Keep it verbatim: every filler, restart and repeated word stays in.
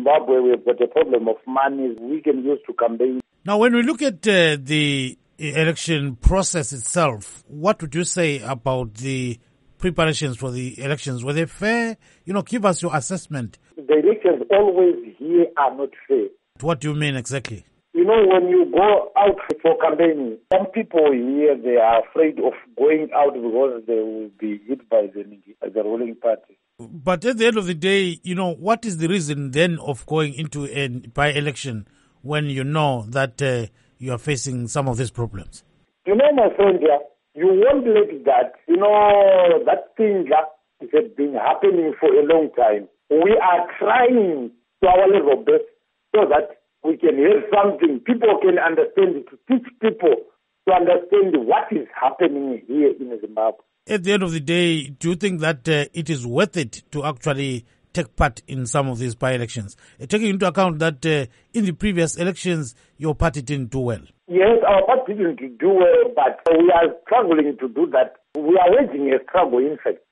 Zimbabwe, we've got a problem of money we can use to campaign. Now, when we look at uh, the election process itself, what would you say about the preparations for the elections? Were they fair? You know, give us your assessment. The elections always here are not fair. What do you mean exactly? You know, when you go out for campaigning, some people here, they are afraid of going out because they will be hit by the, the ruling party. But at the end of the day, you know, what is the reason then of going into a by-election when you know that uh, you are facing some of these problems? You know, my friend, yeah, you won't let that, you know, that thing that has been happening for a long time. We are trying to our level best so that we can hear something, people can understand it, to teach people to understand what is happening here in Zimbabwe. At the end of the day, do you think that uh, it is worth it to actually take part in some of these by-elections, uh, taking into account that uh, in the previous elections, your party didn't do well? Yes, our party didn't do well, but we are struggling to do that. We are waging a struggle, in fact.